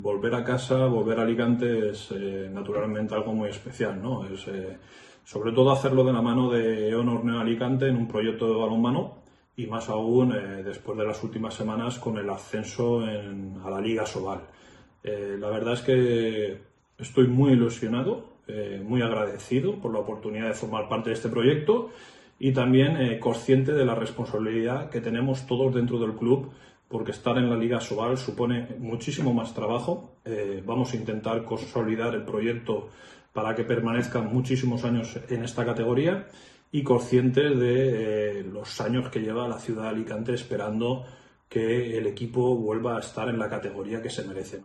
Volver a casa, volver a Alicante es naturalmente algo muy especial, ¿no? Es sobre todo hacerlo de la mano de EON Horneo Alicante en un proyecto de balonmano y más aún después de las últimas semanas con el ascenso a la Liga Sobal. La verdad es que estoy muy ilusionado, muy agradecido por la oportunidad de formar parte de este proyecto y también consciente de la responsabilidad que tenemos todos dentro del club, porque estar en la Liga Sobal supone muchísimo más trabajo. Vamos a intentar consolidar el proyecto para que permanezcan muchísimos años en esta categoría y conscientes de los años que lleva la ciudad de Alicante esperando que el equipo vuelva a estar en la categoría que se merece.